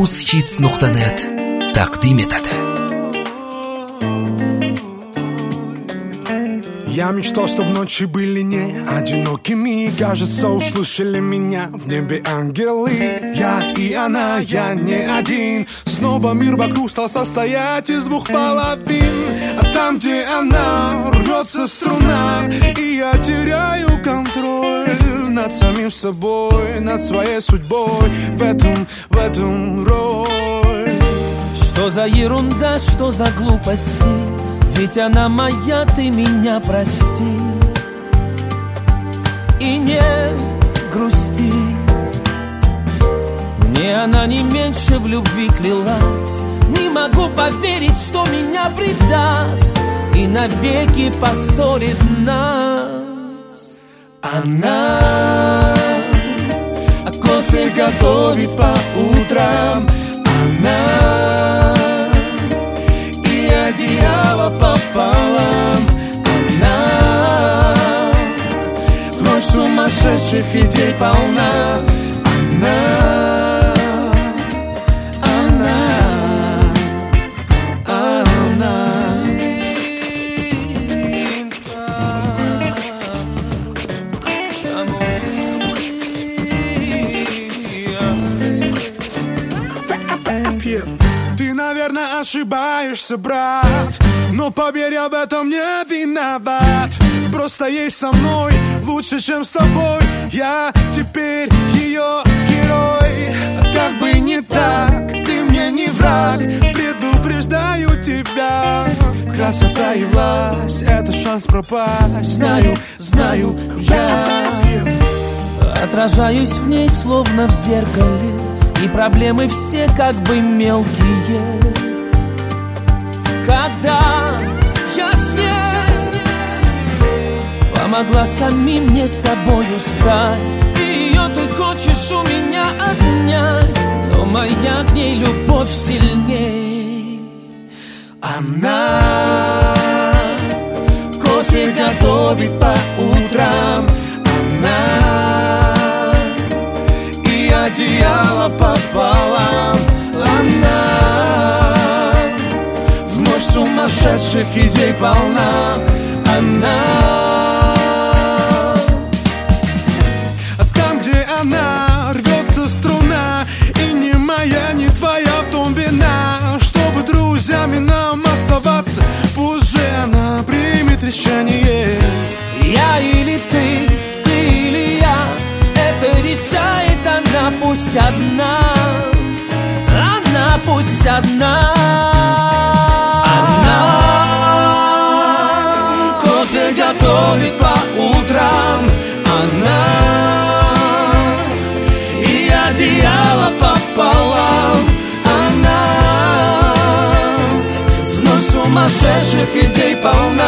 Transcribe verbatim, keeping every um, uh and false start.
Rus-Hits nuqta net taqdim etadi. Я мечтал, чтобы ночи были не одинокими. Кажется, услышали меня в небе ангелы. Я и она, я не один. Снова мир вокруг стал состоять из двух половин. А там, где она, рвется струна, и я теряю контроль над самим собой, над своей судьбой. В этом, в этом роль. Что за ерунда, что за глупости? Ведь она моя, ты меня прости. И не грусти. Мне она не меньше в любви клялась. Не могу поверить, что меня предаст и навеки поссорит нас. Она а кофе готовит по утрам. Она одеяло пополам. Она вновь сумасшедших идей полна. Она, она, она. Ты, наверное, ошибаешься, брат, но поверь, я в этом не виноват. Просто ей со мной лучше, чем с тобой. Я теперь ее герой. Как бы не так, ты мне не враг. Предупреждаю тебя. Красота и власть — это шанс пропасть. Знаю, знаю я. Отражаюсь в ней, словно в зеркале, и проблемы все как бы мелкие. Когда я с ней помогла самим мне собою стать. И ее ты хочешь у меня отнять, но моя к ней любовь сильней. Она кофе готовит по утрам. Она и одеяло пополам. Она вновь сумасшедших идей полна. Она там, где она, рвется струна. И не моя, не твоя в том вина. Чтобы друзьями нам оставаться, пусть же она примет решение. Я или ты, ты или я, это решает она, пусть одна. Она пусть одна. Она кофе готовит по утрам. Она и одеяло пополам. Она вновь сумасшедших идей полна.